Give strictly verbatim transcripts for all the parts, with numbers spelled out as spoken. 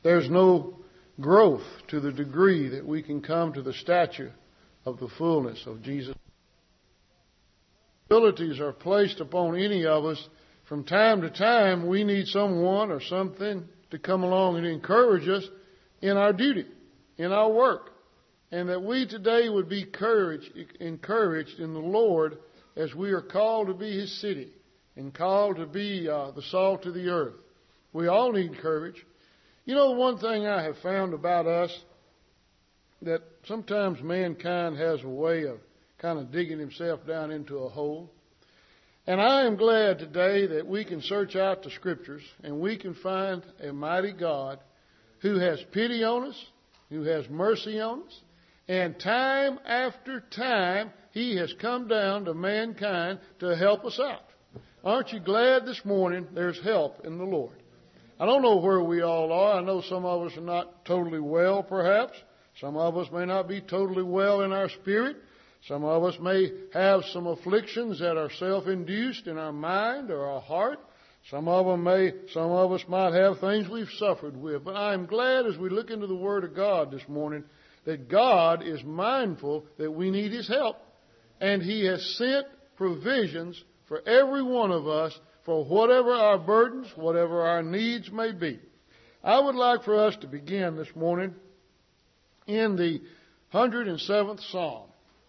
There's no growth to the degree that we can come to the stature of the fullness of Jesus. Abilities are placed upon any of us. From time to time, we need someone or something to come along and encourage us in our duty, in our work. And that we today would be encouraged, encouraged in the Lord as we are called to be His city and called to be uh, the salt of the earth. We all need courage. You know, one thing I have found about us, that sometimes mankind has a way of kind of digging himself down into a hole. And I am glad today that we can search out the Scriptures and we can find a mighty God who has pity on us, who has mercy on us, and time after time He has come down to mankind to help us out. Aren't you glad this morning there's help in the Lord? I don't know where we all are. I know some of us are not totally well, perhaps. Some of us may not be totally well in our spirit. Some of us may have some afflictions that are self-induced in our mind or our heart. Some of them may, some of us might have things we've suffered with. But I'm glad as we look into the Word of God this morning that God is mindful that we need His help. And He has sent provisions for every one of us for whatever our burdens, whatever our needs may be. I would like for us to begin this morning in the one hundred seventh Psalm.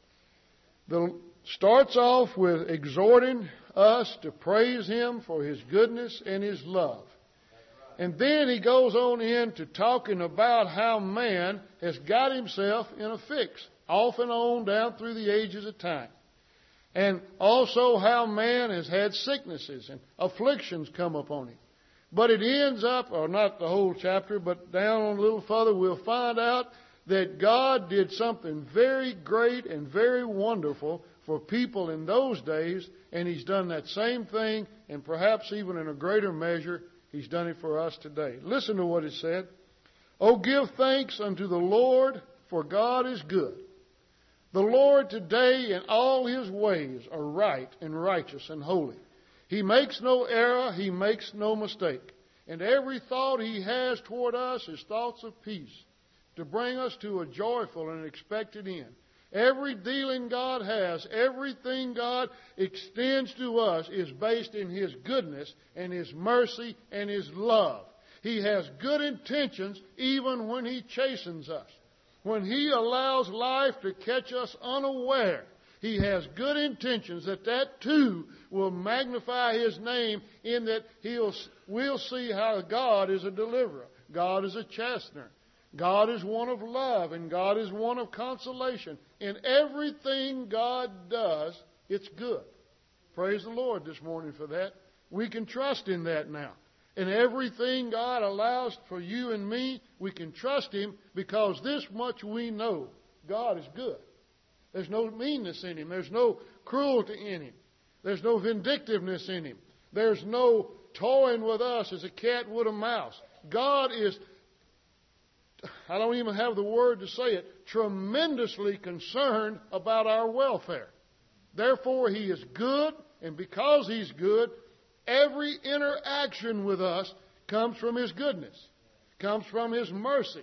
That starts off with exhorting us to praise Him for His goodness and His love. And then he goes on into talking about how man has got himself in a fix, off and on down through the ages of time. And also how man has had sicknesses and afflictions come upon him. But it ends up, or not the whole chapter, but down a little further, we'll find out that God did something very great and very wonderful for people in those days, and He's done that same thing, and perhaps even in a greater measure, He's done it for us today. Listen to what it said. Oh, give thanks unto the Lord, for God is good. The Lord today in all His ways are right and righteous and holy. He makes no error, He makes no mistake. And every thought He has toward us is thoughts of peace, to bring us to a joyful and expected end. Every dealing God has, everything God extends to us is based in His goodness and His mercy and His love. He has good intentions even when He chastens us. When He allows life to catch us unaware, He has good intentions that that too will magnify His name, in that He'll, we'll see how God is a deliverer. God is a chastener. God is one of love, and God is one of consolation. In everything God does, it's good. Praise the Lord this morning for that. We can trust in that now. In everything God allows for you and me, we can trust Him, because this much we know: God is good. There's no meanness in Him. There's no cruelty in Him. There's no vindictiveness in Him. There's no toying with us as a cat would a mouse. God is, I don't even have the word to say it, tremendously concerned about our welfare. Therefore, He is good, and because He's good, every interaction with us comes from His goodness, comes from His mercy.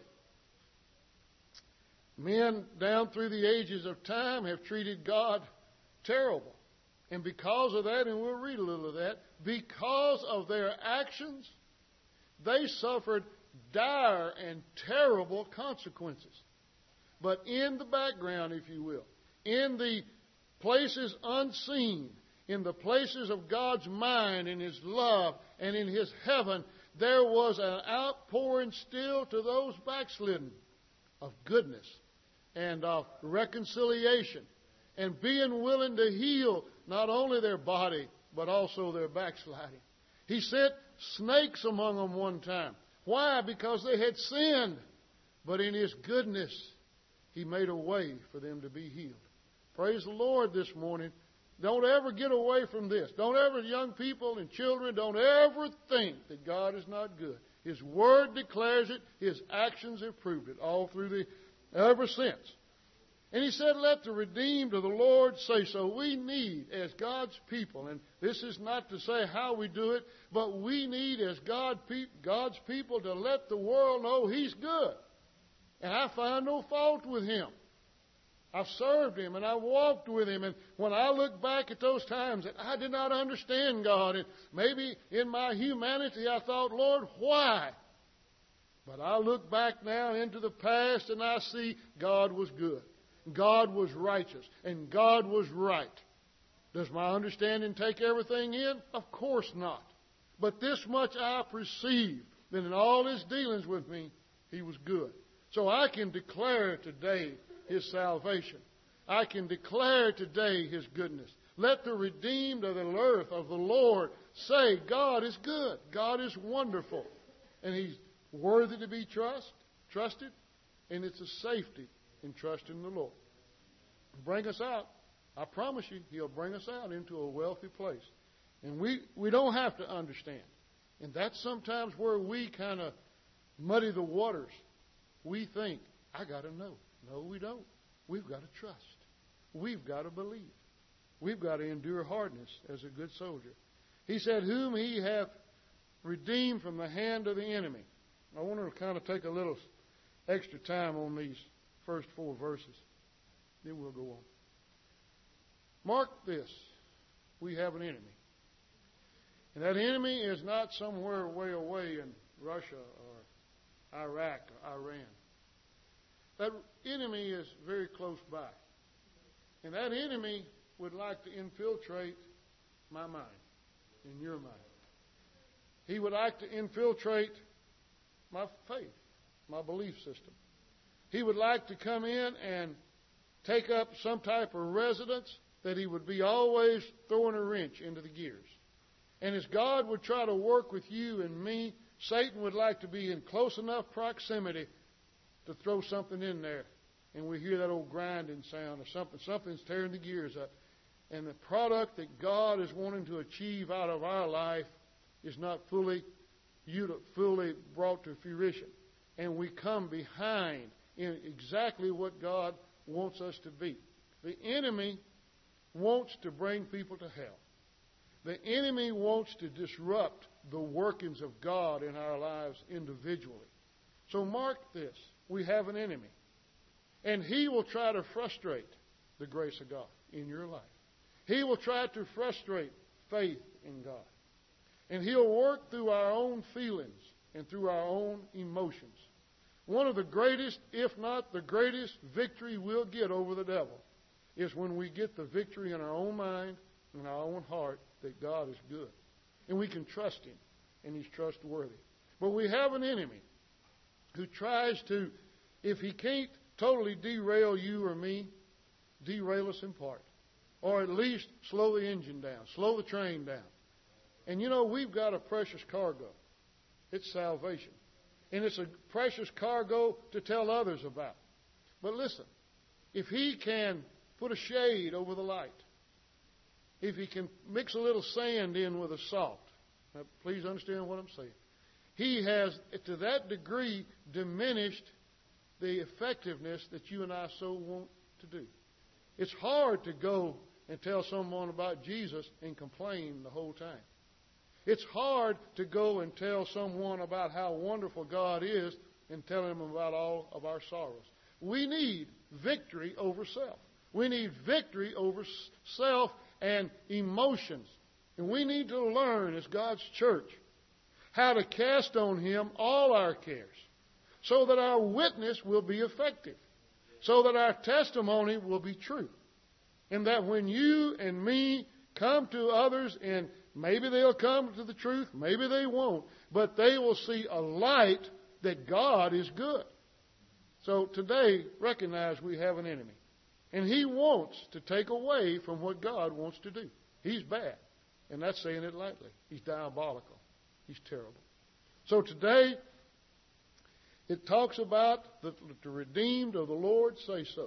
Men down through the ages of time have treated God terrible. And because of that, and we'll read a little of that, because of their actions, they suffered dire and terrible consequences. But in the background, if you will, in the places unseen, in the places of God's mind and His love and in His heaven, there was an outpouring still to those backslidden of goodness and of reconciliation, and being willing to heal not only their body but also their backsliding. He sent snakes among them one time. Why? Because they had sinned. But in His goodness, He made a way for them to be healed. Praise the Lord this morning. Don't ever get away from this. Don't ever, young people and children, don't ever think that God is not good. His Word declares it. His actions have proved it all through the, ever since. And he said, let the redeemed of the Lord say so. We need, as God's people, and this is not to say how we do it, but we need, as God, God's people, to let the world know He's good. And I find no fault with Him. I've served Him and I've walked with Him. And when I look back at those times that I did not understand God, and maybe in my humanity I thought, Lord, why? But I look back now into the past and I see God was good. God was righteous. And God was right. Does my understanding take everything in? Of course not. But this much I perceive, that in all His dealings with me, He was good. So I can declare today His salvation. I can declare today His goodness. Let the redeemed of the earth of the Lord say, God is good. God is wonderful. And He's worthy to be trust, trusted. And it's a safety in trusting the Lord. Bring us out. I promise you, He'll bring us out into a wealthy place. And we, we don't have to understand. And that's sometimes where we kind of muddy the waters. We think, I got to know. No, we don't. We've got to trust. We've got to believe. We've got to endure hardness as a good soldier. He said, whom He hath redeemed from the hand of the enemy. I want to kind of take a little extra time on these first four verses. Then we'll go on. Mark this. We have an enemy. And that enemy is not somewhere way away in Russia or Iraq or Iran. That enemy is very close by. And that enemy would like to infiltrate my mind and your mind. He would like to infiltrate my faith, my belief system. He would like to come in and take up some type of residence that he would be always throwing a wrench into the gears. And as God would try to work with you and me, Satan would like to be in close enough proximity to throw something in there. And we hear that old grinding sound or something. Something's tearing the gears up. And the product that God is wanting to achieve out of our life is not fully, fully brought to fruition. And we come behind in exactly what God wants us to be. The enemy wants to bring people to hell. The enemy wants to disrupt the workings of God in our lives individually. So mark this. We have an enemy. And he will try to frustrate the grace of God in your life. He will try to frustrate faith in God. And he'll work through our own feelings and through our own emotions. One of the greatest, if not the greatest, victory we'll get over the devil is when we get the victory in our own mind and our own heart that God is good. And we can trust Him, and He's trustworthy. But we have an enemy who tries to, if he can't totally derail you or me, derail us in part. Or at least slow the engine down, slow the train down. And you know, we've got a precious cargo. It's salvation. And it's a precious cargo to tell others about. But listen, if he can put a shade over the light, if he can mix a little sand in with a salt, now please understand what I'm saying, he has, to that degree, diminished the effectiveness that you and I so want to do. It's hard to go and tell someone about Jesus and complain the whole time. It's hard to go and tell someone about how wonderful God is and tell them about all of our sorrows. We need victory over self. We need victory over self and emotions. And we need to learn as God's church how to cast on Him all our cares so that our witness will be effective, so that our testimony will be true. And that when you and me come to others, and maybe they'll come to the truth, maybe they won't, but they will see a light that God is good. So today, recognize we have an enemy. And he wants to take away from what God wants to do. He's bad. And that's saying it lightly. He's diabolical. He's terrible. So today, it talks about the, the redeemed of the Lord say so.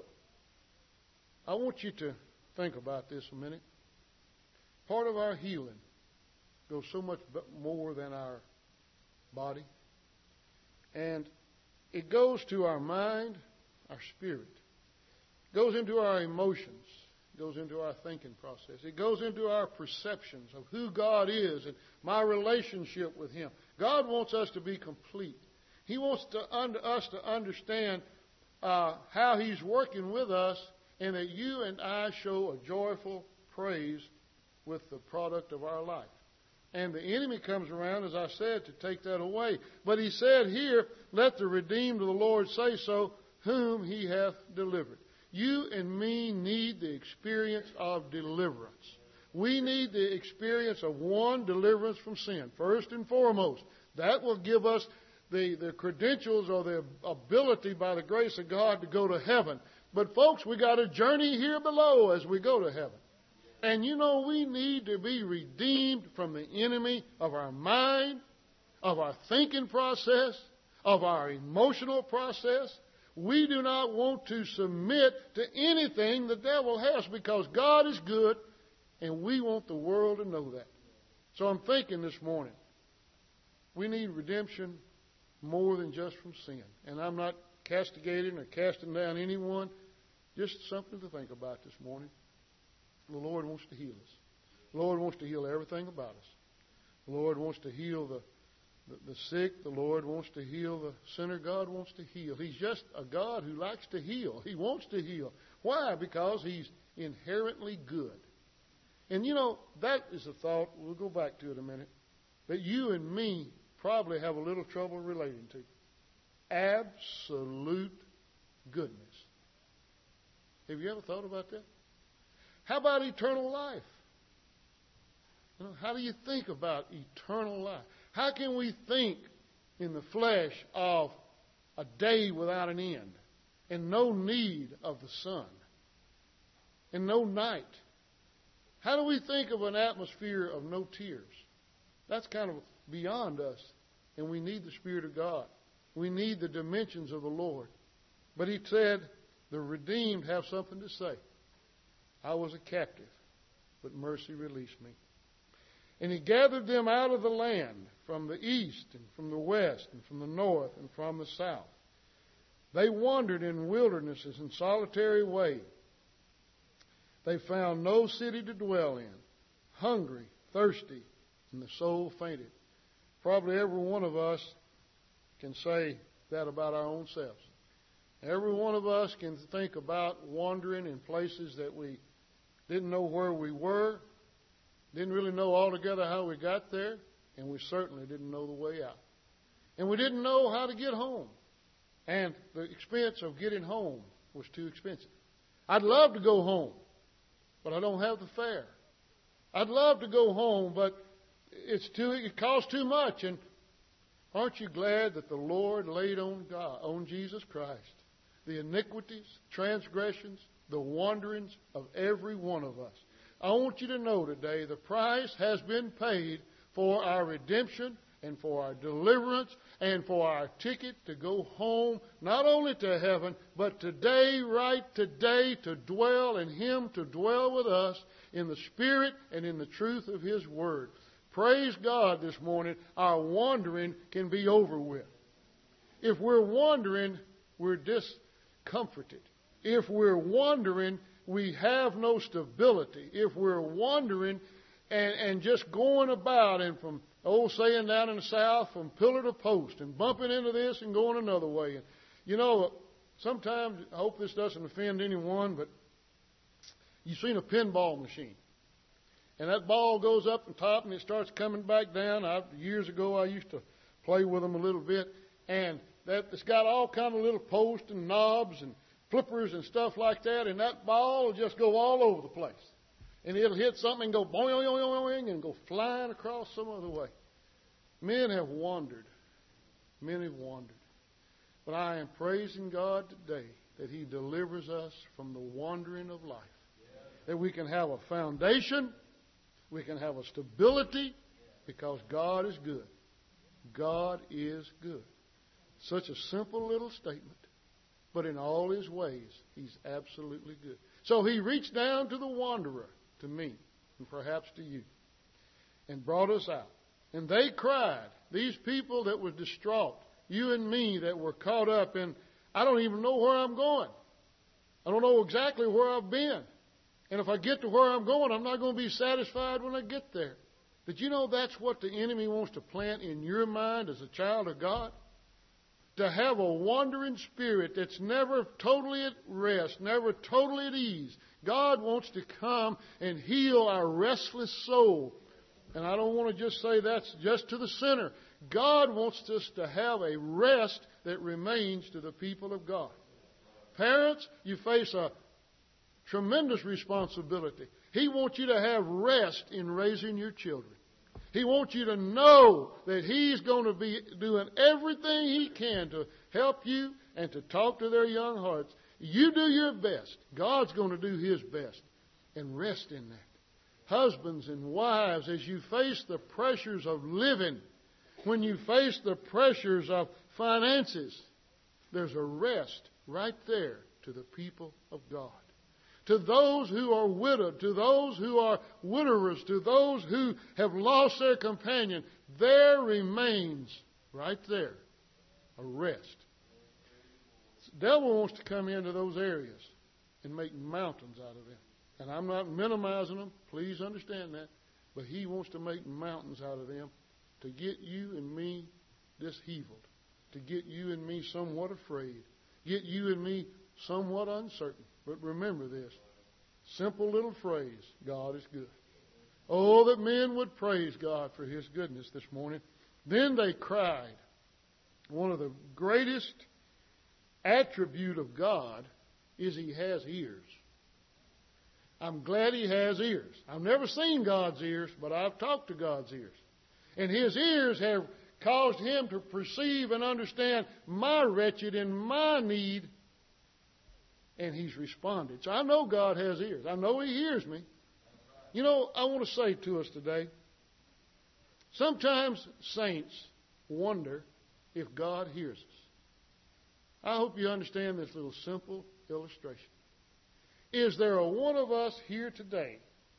I want you to think about this a minute. Part of our healing goes so much more than our body. And it goes to our mind, our spirit. goes into our emotions. It goes into our thinking process. It goes into our perceptions of who God is and my relationship with Him. God wants us to be complete. He wants to under, us to understand uh, how He's working with us, and that you and I show a joyful praise with the product of our life. And the enemy comes around, as I said, to take that away. But He said here, let the redeemed of the Lord say so, whom He hath delivered. You and me need the experience of deliverance. We need the experience of one, deliverance from sin, first and foremost. That will give us the, the credentials or the ability by the grace of God to go to heaven. But folks, we got a journey here below as we go to heaven. And you know, we need to be redeemed from the enemy of our mind, of our thinking process, of our emotional process. We do not want to submit to anything the devil has, because God is good and we want the world to know that. So I'm thinking this morning, we need redemption more than just from sin. And I'm not castigating or casting down anyone. Just something to think about this morning. The Lord wants to heal us. The Lord wants to heal everything about us. The Lord wants to heal the, the, the sick. The Lord wants to heal the sinner. God wants to heal. He's just a God who likes to heal. He wants to heal. Why? Because He's inherently good. And you know, that is a thought, we'll go back to it a minute, that you and me probably have a little trouble relating to. Absolute goodness. Have you ever thought about that? How about eternal life? You know, how do you think about eternal life? How can we think in the flesh of a day without an end and no need of the sun and no night? How do we think of an atmosphere of no tears? That's kind of beyond us, and we need the Spirit of God. We need the dimensions of the Lord. But He said, the redeemed have something to say. I was a captive, but mercy released me. And He gathered them out of the land, from the east and from the west and from the north and from the south. They wandered in wildernesses in solitary way. They found no city to dwell in, hungry, thirsty, and the soul fainted. Probably every one of us can say that about our own selves. Every one of us can think about wandering in places that we didn't know where we were, didn't really know altogether how we got there, and we certainly didn't know the way out. And we didn't know how to get home. And the expense of getting home was too expensive. I'd love to go home, but I don't have the fare. I'd love to go home, but it's too it costs too much. And aren't you glad that the Lord laid on God, on Jesus Christ, the iniquities, transgressions, the wanderings of every one of us? I want you to know today the price has been paid for our redemption and for our deliverance and for our ticket to go home, not only to heaven, but today, right today, to dwell in Him, to dwell with us in the Spirit and in the truth of His Word. Praise God this morning, our wandering can be over with. If we're wandering, we're discomforted. If we're wandering, we have no stability. If we're wandering and, and just going about and from old saying down in the South, from pillar to post and bumping into this and going another way. And you know, sometimes, I hope this doesn't offend anyone, but you've seen a pinball machine. And that ball goes up and top and it starts coming back down. I, years ago, I used to play with them a little bit. And that, it's got all kind of little posts and knobs and flippers and stuff like that. And that ball will just go all over the place. And it'll hit something and go boing, boing, boing, and go flying across some other way. Men have wandered. Men have wandered. But I am praising God today that He delivers us from the wandering of life. That we can have a foundation. We can have a stability because God is good. God is good. Such a simple little statement. But in all His ways, He's absolutely good. So He reached down to the wanderer, to me, and perhaps to you, and brought us out. And they cried, these people that were distraught, you and me that were caught up in, I don't even know where I'm going. I don't know exactly where I've been. And if I get to where I'm going, I'm not going to be satisfied when I get there. Did you know that's what the enemy wants to plant in your mind as a child of God? To have a wandering spirit that's never totally at rest, never totally at ease. God wants to come and heal our restless soul. And I don't want to just say that's just to the sinner. God wants us to have a rest that remains to the people of God. Parents, you face a tremendous responsibility. He wants you to have rest in raising your children. He wants you to know that He's going to be doing everything He can to help you and to talk to their young hearts. You do your best. God's going to do His best. And rest in that. Husbands and wives, as you face the pressures of living, when you face the pressures of finances, there's a rest right there to the people of God. To those who are widowed, to those who are widowers, to those who have lost their companion, there remains right there a rest. The devil wants to come into those areas and make mountains out of them. And I'm not minimizing them, please understand that. But he wants to make mountains out of them to get you and me disheveled, to get you and me somewhat afraid, get you and me somewhat uncertain. But remember this simple little phrase, God is good. Oh, that men would praise God for His goodness this morning. Then they cried. One of the greatest attribute of God is He has ears. I'm glad He has ears. I've never seen God's ears, but I've talked to God's ears. And His ears have caused Him to perceive and understand my wretched and my need. And He's responded. So I know God has ears. I know He hears me. You know, I want to say to us today, sometimes saints wonder if God hears us. I hope you understand this little simple illustration. Is there a one of us here today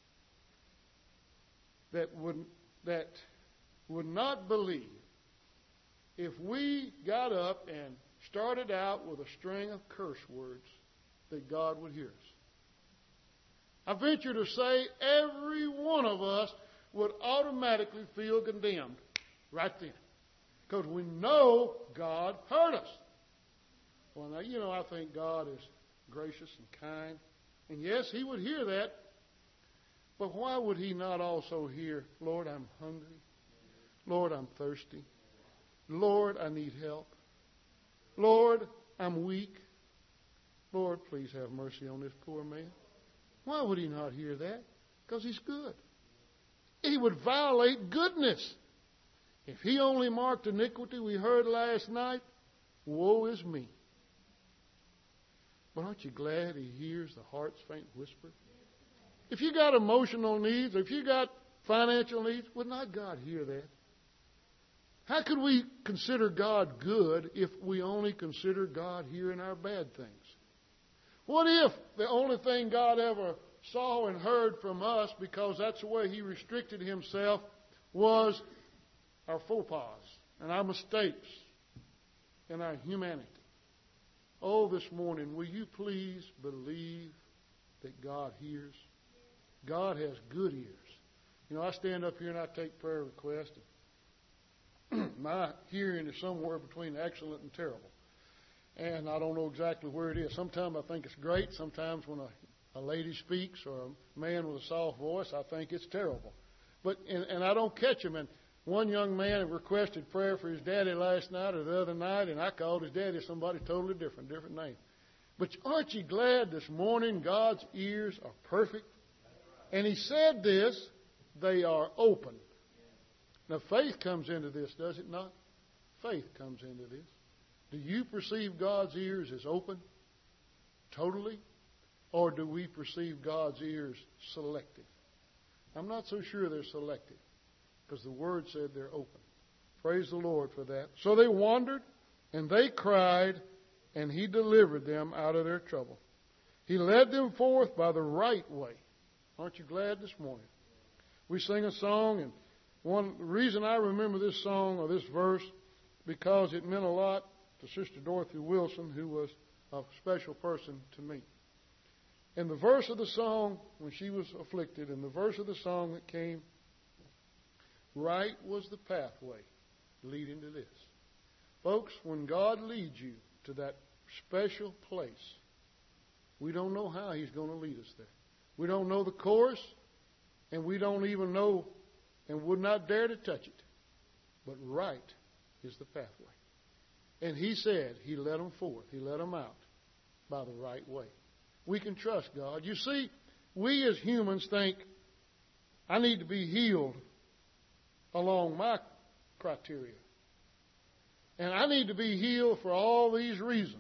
that would, that would not believe if we got up and started out with a string of curse words that God would hear us? I venture to say every one of us would automatically feel condemned right then. Because we know God heard us. Well, now, you know, I think God is gracious and kind. And yes, He would hear that. But why would He not also hear, Lord, I'm hungry. Lord, I'm thirsty. Lord, I need help. Lord, I'm weak. Lord, please have mercy on this poor man. Why would He not hear that? Because He's good. He would violate goodness. If He only marked iniquity, we heard last night, woe is me. But aren't you glad He hears the heart's faint whisper? If you got emotional needs, or if you got financial needs, would not God hear that? How could we consider God good if we only consider God hearing our bad things? What if the only thing God ever saw and heard from us, because that's the way He restricted Himself, was our faux pas and our mistakes and our humanity? Oh, this morning, will you please believe that God hears? God has good ears. You know, I stand up here and I take prayer requests. My hearing is somewhere between excellent and terrible. And I don't know exactly where it is. Sometimes I think it's great. Sometimes when a, a lady speaks or a man with a soft voice, I think it's terrible. But and, and I don't catch them. And one young man requested prayer for his daddy last night or the other night, and I called his daddy somebody totally different, different name. But aren't you glad this morning God's ears are perfect? And He said this, they are open. Now faith comes into this, does it not? Faith comes into this. Do you perceive God's ears as open, totally? Or do we perceive God's ears selective? I'm not so sure they're selective, because the Word said they're open. Praise the Lord for that. So they wandered, and they cried, and He delivered them out of their trouble. He led them forth by the right way. Aren't you glad this morning? We sing a song, and one reason I remember this song or this verse, because it meant a lot to Sister Dorothy Wilson, who was a special person to me. And the verse of the song, when she was afflicted, and the verse of the song that came, right was the pathway leading to this. Folks, when God leads you to that special place, we don't know how He's going to lead us there. We don't know the course, and we don't even know and would not dare to touch it. But right is the pathway. And He said He led them forth. He led them out by the right way. We can trust God. You see, we as humans think, I need to be healed along my criteria. And I need to be healed for all these reasons.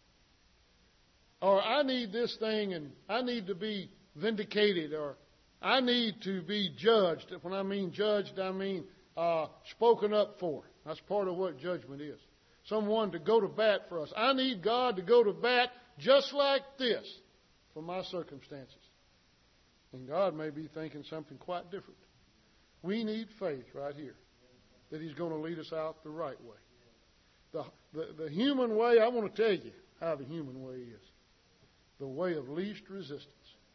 Or I need this thing and I need to be vindicated, or I need to be judged. When I mean judged, I mean uh, spoken up for. That's part of what judgment is. Someone to go to bat for us. I need God to go to bat just like this for my circumstances. And God may be thinking something quite different. We need faith right here that He's going to lead us out the right way. The, the, the human way, I want to tell you how the human way is. The way of least resistance.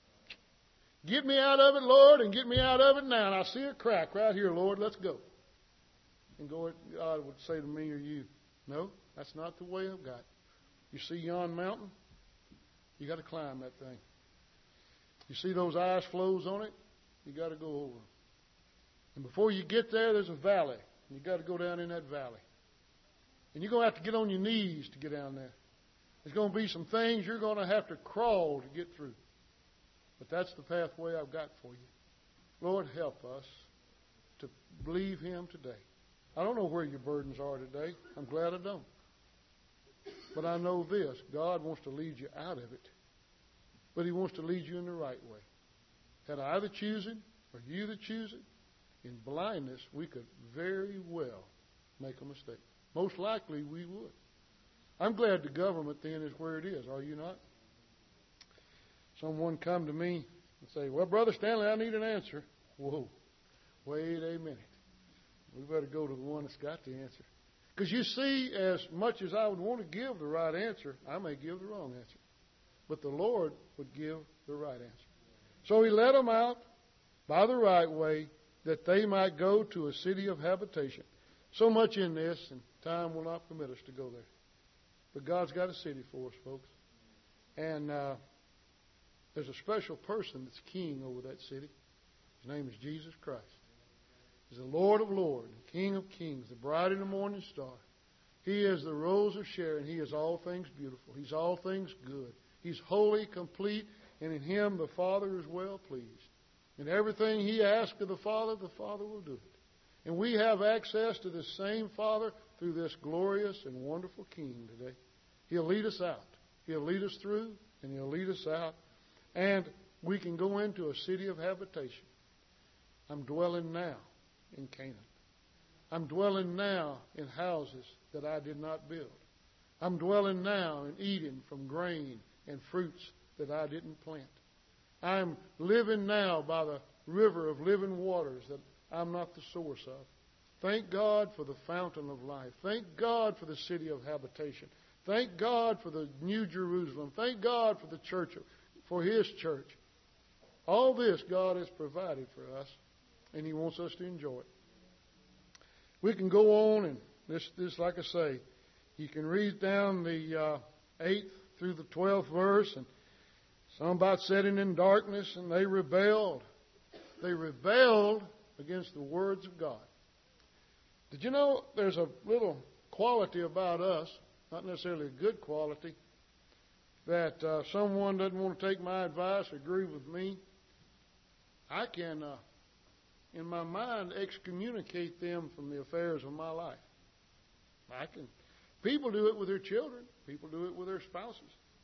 Get me out of it, Lord, and get me out of it now. And I see a crack right here, Lord, let's go. And God would say to me or you, no, that's not the way of God. You see yon mountain? You got to climb that thing. You see those ice flows on it? You got to go over them. And before you get there, there's a valley. And you got to go down in that valley. And you're going to have to get on your knees to get down there. There's going to be some things you're going to have to crawl to get through. But that's the pathway I've got for you. Lord, help us to believe Him today. I don't know where your burdens are today. I'm glad I don't. But I know this. God wants to lead you out of it. But He wants to lead you in the right way. Had I the choosing, or you the choosing, in blindness, we could very well make a mistake. Most likely we would. I'm glad the government then is where it is. Are you not? Someone come to me and say, well, Brother Stanley, I need an answer. Whoa. Wait a minute. We better go to the one that's got the answer. Because you see, as much as I would want to give the right answer, I may give the wrong answer. But the Lord would give the right answer. So He led them out by the right way that they might go to a city of habitation. So much in this, and time will not permit us to go there. But God's got a city for us, folks. And uh, there's a special person that's king over that city. His name is Jesus Christ. He's the Lord of lords, the King of kings, the bright and the morning star. He is the rose of Sharon. He is all things beautiful. He's all things good. He's holy, complete, and in Him the Father is well pleased. And everything He asks of the Father, the Father will do it. And we have access to this same Father through this glorious and wonderful King today. He'll lead us out. He'll lead us through, and He'll lead us out. And we can go into a city of habitation. I'm dwelling now in Canaan. I'm dwelling now in houses that I did not build. I'm dwelling now in Eden from grain and fruits that I didn't plant. I'm living now by the river of living waters that I'm not the source of. Thank God for the fountain of life. Thank God for the city of habitation. Thank God for the New Jerusalem. Thank God for the church, for His church. All this God has provided for us, and He wants us to enjoy it. We can go on, and this, this, like I say, you can read down the uh, eighth through the twelfth verse, and some about sitting in darkness, and they rebelled. They rebelled against the words of God. Did you know there's a little quality about us, not necessarily a good quality, that uh, someone doesn't want to take my advice, agree with me? I can, uh, in my mind, excommunicate them from the affairs of my life. I can. People do it with their children. People do it with their spouses.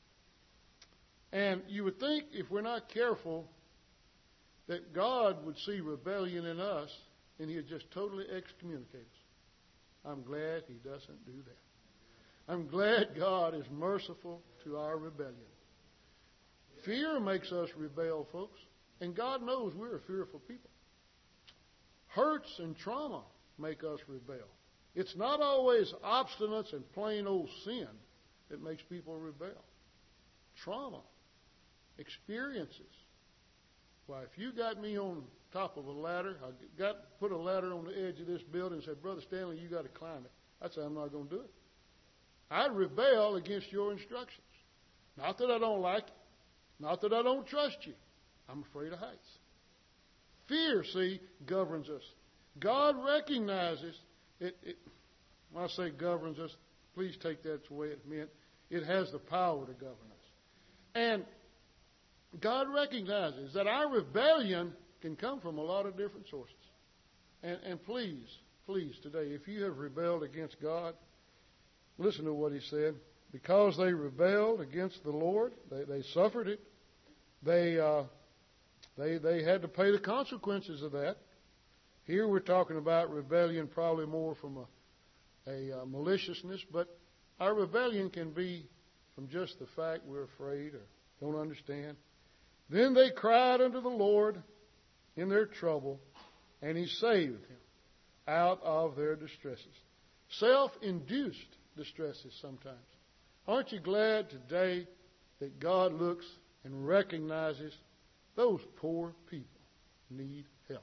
And you would think, if we're not careful, that God would see rebellion in us and He'd just totally excommunicate us. I'm glad He doesn't do that. I'm glad God is merciful to our rebellion. Fear makes us rebel, folks. And God knows we're a fearful people. Hurts and trauma make us rebel. It's not always obstinance and plain old sin that makes people rebel. Trauma experiences. Why, if you got me on top of a ladder, I got put a ladder on the edge of this building and said, Brother Stanley, you got to climb it. I'd say, I'm not going to do it. I'd rebel against your instructions. Not that I don't like it. Not that I don't trust you. I'm afraid of heights. Fear, see, governs us. God recognizes it, it. When I say governs us, please take that the way it meant. It has the power to govern us. And God recognizes that our rebellion can come from a lot of different sources. And, and please, please, today, if you have rebelled against God, listen to what he said. Because they rebelled against the Lord, they, they suffered it. They, uh, they, they had to pay the consequences of that. Here we're talking about rebellion probably more from a, a uh, maliciousness, but our rebellion can be from just the fact we're afraid or don't understand. Then they cried unto the Lord in their trouble, and he saved them out of their distresses. Self-induced distresses sometimes. Aren't you glad today that God looks and recognizes those poor people need help?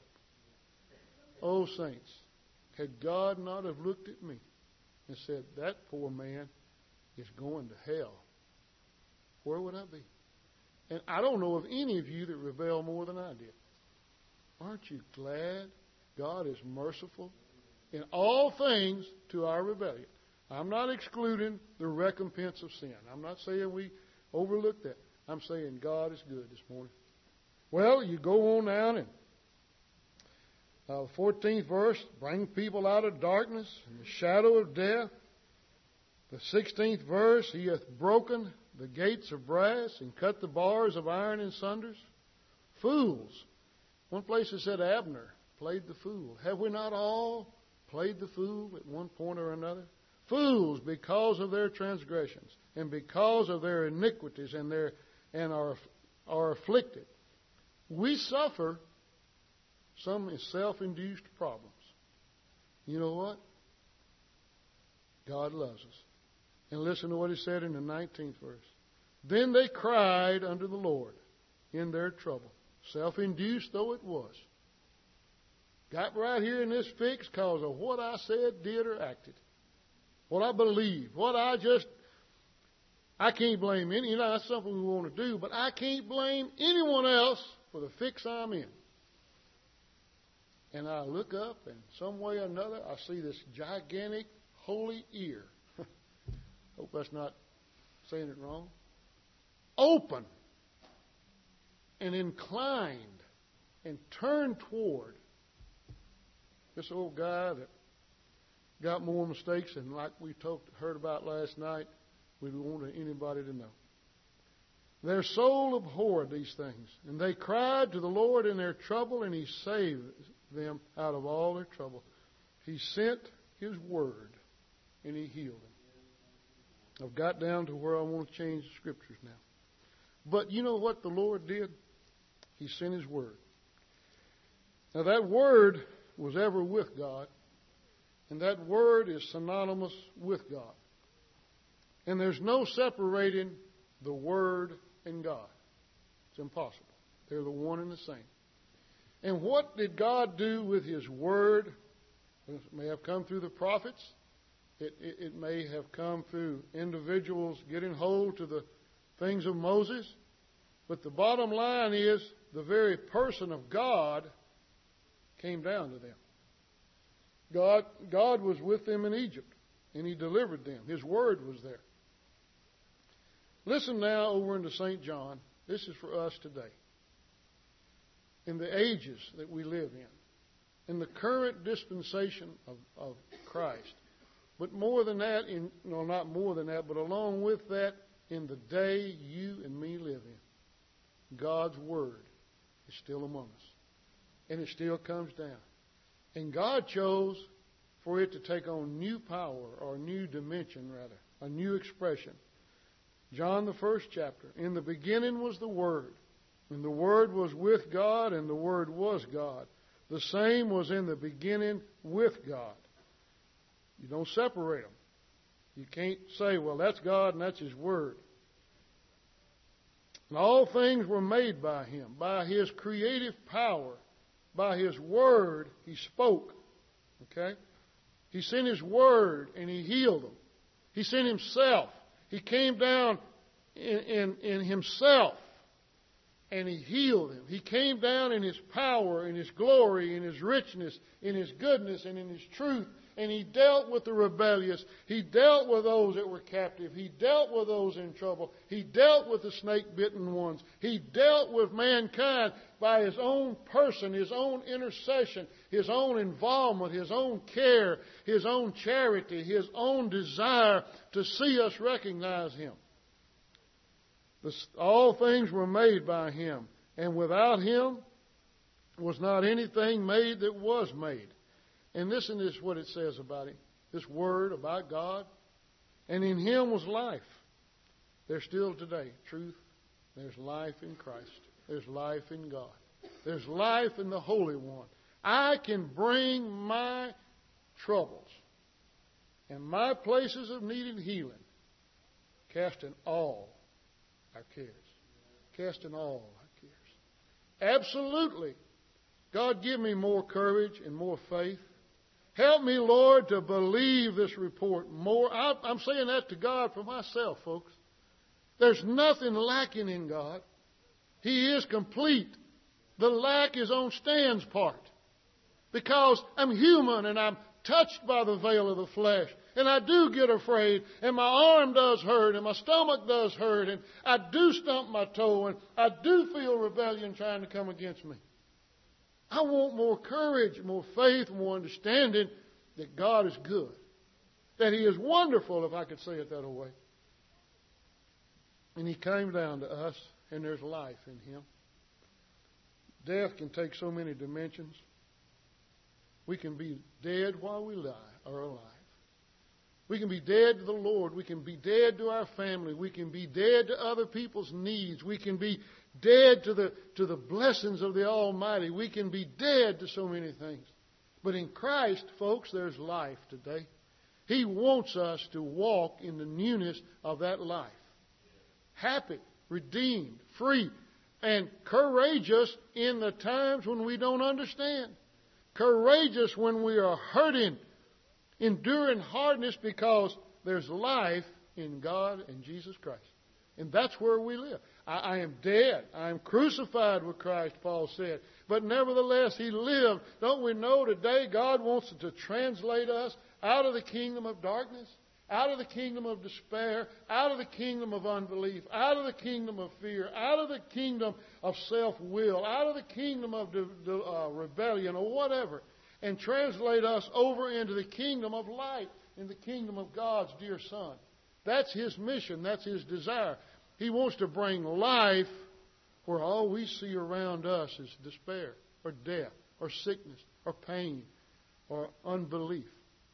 Oh, saints, had God not have looked at me and said, that poor man is going to hell, where would I be? And I don't know of any of you that rebel more than I did. Aren't you glad God is merciful in all things to our rebellion? I'm not excluding the recompense of sin. I'm not saying we overlook that. I'm saying God is good this morning. Well, you go on down and uh, fourteenth verse, bring people out of darkness and the shadow of death. The sixteenth verse, he hath broken the gates of brass and cut the bars of iron in sunders. Fools. One place it said Abner played the fool. Have we not all played the fool at one point or another? Fools because of their transgressions and because of their iniquities and their and are are afflicted. We suffer some self-induced problems. You know what? God loves us. And listen to what he said in the nineteenth verse. Then they cried unto the Lord in their trouble. Self-induced though it was. Got right here in this fix because of what I said, did, or acted. What I believe. What I just... I can't blame any... You know, that's something we want to do, but I can't blame anyone else for the fix I'm in. And I look up, and some way or another, I see this gigantic holy ear. Hope that's not saying it wrong. Open and inclined and turned toward this old guy that got more mistakes than, like we talked, heard about last night, we'd want anybody to know. Their soul abhorred these things, and they cried to the Lord in their trouble, and he saved them out of all their trouble. He sent his word, and he healed them. I've got down to where I want to change the scriptures now. But you know what the Lord did? He sent his word. Now that word was ever with God, and that word is synonymous with God. And there's no separating the word and God. It's impossible. They're the one and the same. And what did God do with his word? It may have come through the prophets. It, it, it may have come through individuals getting hold to the things of Moses. But the bottom line is the very person of God came down to them. God, God was with them in Egypt, and he delivered them. His word was there. Listen now over into Saint John. This is for us today. In the ages that we live in, in the current dispensation of, of Christ. But more than that, in, no, not more than that, but along with that, in the day you and me live in, God's word is still among us. And it still comes down. And God chose for it to take on new power, or new dimension rather, a new expression. John, the first chapter. In the beginning was the Word, and the Word was with God, and the Word was God. The same was in the beginning with God. You don't separate them. You can't say, well, that's God and that's His Word. And all things were made by Him. By His creative power, by His Word, He spoke. Okay? He sent His Word and He healed them. He sent Himself. He came down in, in, in Himself and He healed them. He came down in His power, in His glory, in His richness, in His goodness, and in His truth. And He dealt with the rebellious. He dealt with those that were captive. He dealt with those in trouble. He dealt with the snake-bitten ones. He dealt with mankind by His own person, His own intercession, His own involvement, His own care, His own charity, His own desire to see us recognize Him. This, all things were made by Him, and without Him was not anything made that was made. And listen to this, what it says about Him. This word about God. And in Him was life. There's still today truth. There's life in Christ. There's life in God. There's life in the Holy One. I can bring my troubles and my places of needed healing, casting all our cares. Casting all our cares. Absolutely. God, give me more courage and more faith. Help me, Lord, to believe this report more. I, I'm saying that to God for myself, folks. There's nothing lacking in God. He is complete. The lack is on Stan's part. Because I'm human and I'm touched by the veil of the flesh. And I do get afraid. And my arm does hurt. And my stomach does hurt. And I do stump my toe. And I do feel rebellion trying to come against me. I want more courage, more faith, more understanding that God is good. That He is wonderful, if I could say it that way. And He came down to us, and there's life in Him. Death can take so many dimensions. We can be dead while we lie, are alive. We can be dead to the Lord. We can be dead to our family. We can be dead to other people's needs. We can be dead to the, to the blessings of the Almighty. We can be dead to so many things. But in Christ, folks, there's life today. He wants us to walk in the newness of that life. Happy, redeemed, free, and courageous in the times when we don't understand. Courageous when we are hurting, enduring hardness because there's life in God and Jesus Christ. And that's where we live. I, I am dead. I am crucified with Christ, Paul said. But nevertheless, He lived. Don't we know today God wants to translate us out of the kingdom of darkness, out of the kingdom of despair, out of the kingdom of unbelief, out of the kingdom of fear, out of the kingdom of self-will, out of the kingdom of de- de- uh, rebellion or whatever, and translate us over into the kingdom of light, in the kingdom of God's dear Son. That's His mission. That's His desire. He wants to bring life where all we see around us is despair or death or sickness or pain or unbelief.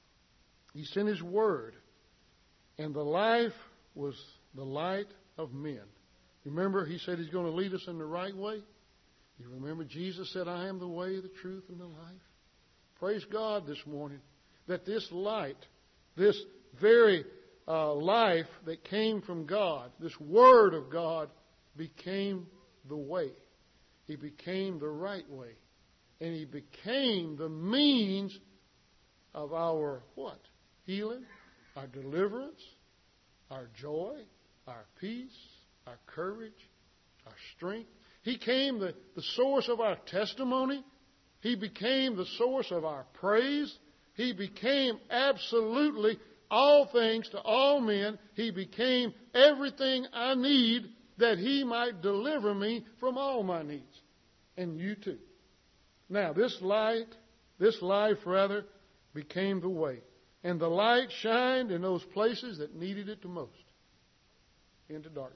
He sent His Word, and the life was the light of men. Remember, He said He's going to lead us in the right way. You remember Jesus said, I am the way, the truth, and the life. Praise God this morning that this light, this very uh, life that came from God, this Word of God, became the way. He became the right way. And He became the means of our what? Healing, our deliverance, our joy, our peace, our courage, our strength. He came the, the source of our testimony. He became the source of our praise. He became absolutely all things to all men. He became everything I need that He might deliver me from all my needs. And you too. Now, this light, this life rather, became the way. And the light shined in those places that needed it the most, into darkness.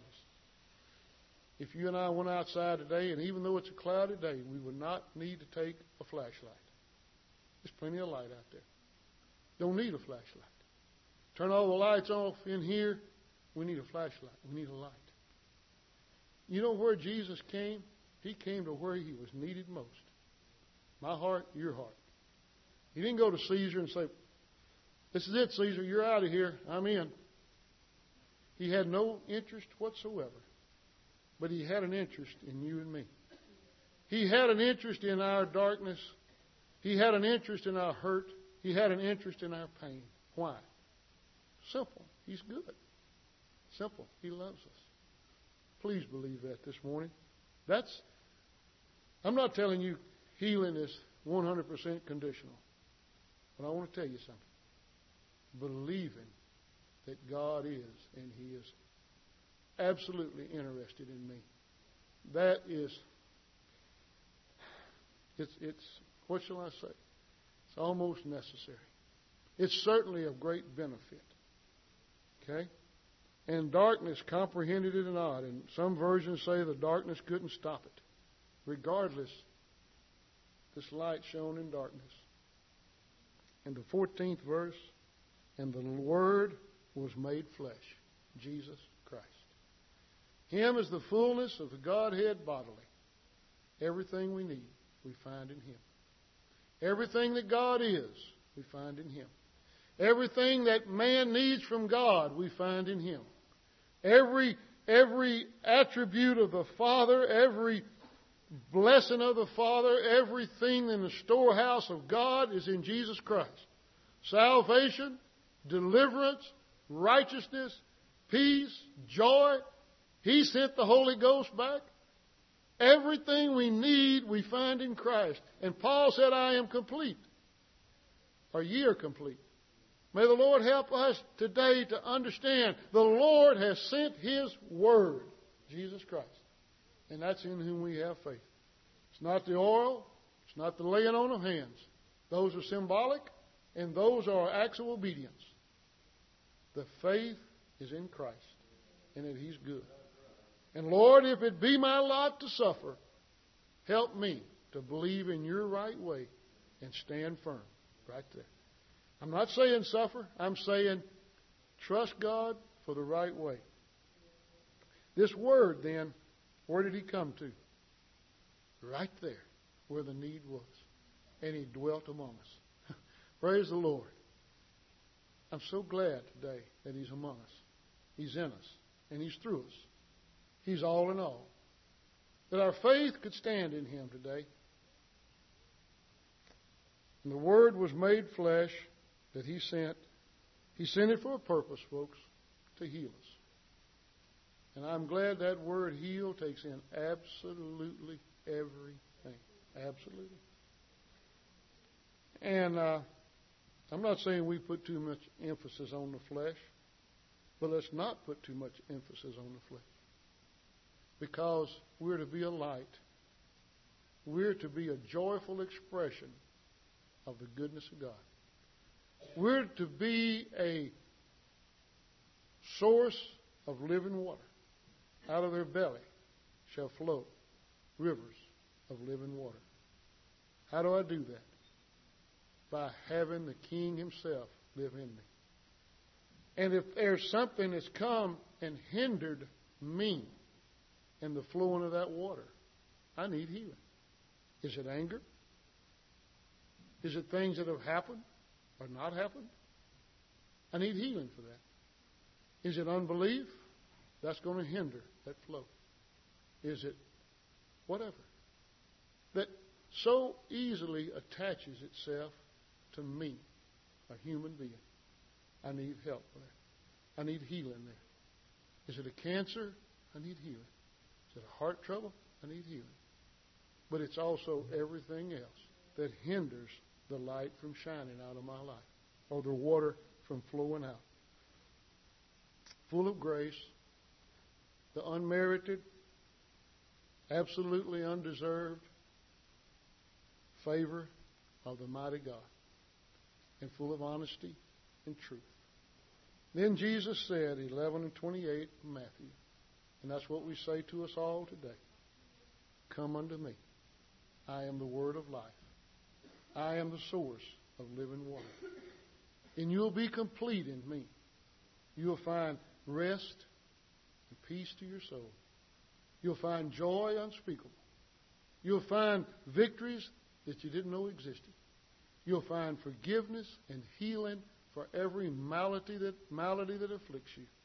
If you and I went outside today, and even though it's a cloudy day, we would not need to take a flashlight. There's plenty of light out there. Don't need a flashlight. Turn all the lights off in here. We need a flashlight. We need a light. You know where Jesus came? He came to where He was needed most. My heart, your heart. He didn't go to Caesar and say, this is it, Caesar, you're out of here. I'm in. He had no interest whatsoever but He had an interest in you and me. He had an interest in our darkness. He had an interest in our hurt. He had an interest in our pain. Why? Simple. He's good. Simple. He loves us. Please believe that this morning. That's, I'm not telling you healing is one hundred percent conditional. But I want to tell you something. Believing that God is, and He is absolutely interested in me. That is, it's, it's, what shall I say? It's almost necessary. It's certainly of great benefit. Okay? And darkness comprehended it not. And some versions say the darkness couldn't stop it. Regardless, this light shone in darkness. In the fourteenth verse, and the Word was made flesh, Jesus Christ. Him is the fullness of the Godhead bodily. Everything we need, we find in Him. Everything that God is, we find in Him. Everything that man needs from God, we find in Him. Every, every attribute of the Father, every blessing of the Father, everything in the storehouse of God is in Jesus Christ. Salvation, deliverance, righteousness, peace, joy. He sent the Holy Ghost back. Everything we need, we find in Christ. And Paul said, I am complete. Or ye are complete. May the Lord help us today to understand the Lord has sent His Word, Jesus Christ. And that's in whom we have faith. It's not the oil. It's not the laying on of hands. Those are symbolic, and those are acts of obedience. The faith is in Christ, and that He's good. And Lord, if it be my lot to suffer, help me to believe in Your right way and stand firm right there. I'm not saying suffer. I'm saying trust God for the right way. This Word, then, where did He come to? Right there, where the need was. And He dwelt among us. Praise the Lord. I'm so glad today that He's among us. He's in us. And He's through us. He's all in all. That our faith could stand in Him today. And the Word was made flesh that He sent. He sent it for a purpose, folks, to heal us. And I'm glad that word heal takes in absolutely everything. Absolutely. And uh, I'm not saying we put too much emphasis on the flesh, but let's not put too much emphasis on the flesh. Because we're to be a light. We're to be a joyful expression of the goodness of God. We're to be a source of living water. Out of their belly shall flow rivers of living water. How do I do that? By having the King Himself live in me. And if there's something that's come and hindered me in the flowing of that water, I need healing. Is it anger? Is it things that have happened or not happened? I need healing for that. Is it unbelief? That's going to hinder that flow. Is it whatever that so easily attaches itself to me, a human being? I need help there. I need healing there. Is it a cancer? I need healing. Is it a heart trouble? I need healing. But it's also everything else that hinders the light from shining out of my life, or the water from flowing out. Full of grace, the unmerited, absolutely undeserved favor of the mighty God, and full of honesty and truth. Then Jesus said, eleven and twenty-eight in Matthew, and that's what we say to us all today. Come unto me. I am the word of life. I am the source of living water. And you'll be complete in me. You'll find rest and peace to your soul. You'll find joy unspeakable. You'll find victories that you didn't know existed. You'll find forgiveness and healing for every malady that, malady that afflicts you.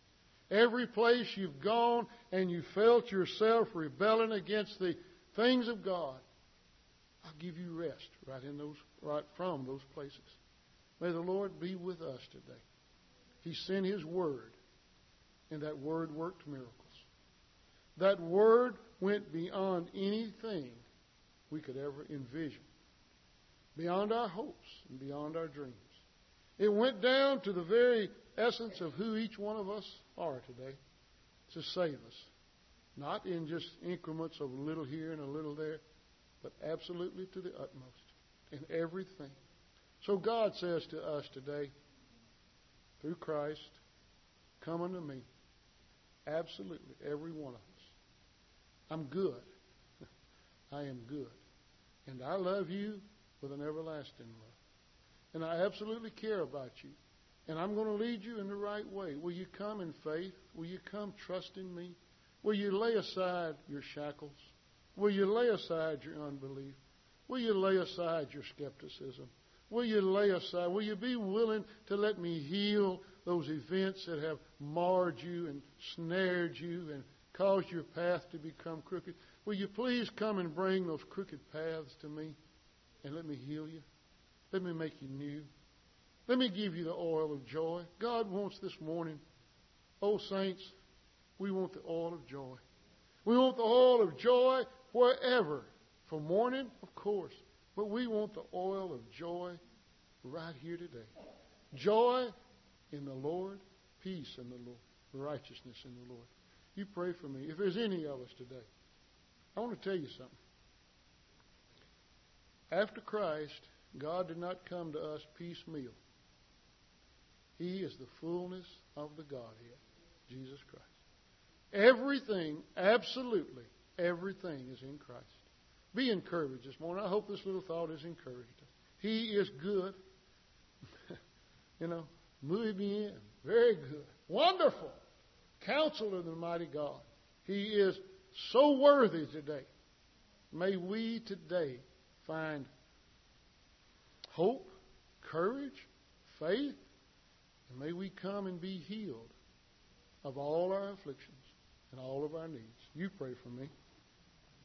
Every place you've gone and you felt yourself rebelling against the things of God, I'll give you rest right in those, right from those places. May the Lord be with us today. He sent His Word, and that Word worked miracles. That Word went beyond anything we could ever envision, beyond our hopes and beyond our dreams. It went down to the very essence of who each one of us are today to save us. Not in just increments of a little here and a little there, but absolutely to the utmost in everything. So God says to us today, through Christ, come unto me. Absolutely, every one of us. I'm good. I am good. And I love you with an everlasting love. And I absolutely care about you. And I'm going to lead you in the right way. Will you come in faith? Will you come trusting me? Will you lay aside your shackles? Will you lay aside your unbelief? Will you lay aside your skepticism? Will you lay aside, will you be willing to let me heal those events that have marred you and snared you and caused your path to become crooked? Will you please come and bring those crooked paths to me and let me heal you? Let me make you new. Let me give you the oil of joy. God wants this morning, oh saints, we want the oil of joy. We want the oil of joy wherever. For morning, of course. But we want the oil of joy right here today. Joy in the Lord, peace in the Lord, righteousness in the Lord. You pray for me. If there's any of us today, I want to tell you something. After Christ, God did not come to us piecemeal. He is the fullness of the Godhead, Jesus Christ. Everything, absolutely everything is in Christ. Be encouraged this morning. I hope this little thought has encouraged us. He is good. you know, muy bien, very good. Wonderful. Counselor of the mighty God. He is so worthy today. May we today find hope, courage, faith, and may we come and be healed of all our afflictions and all of our needs. You pray for me.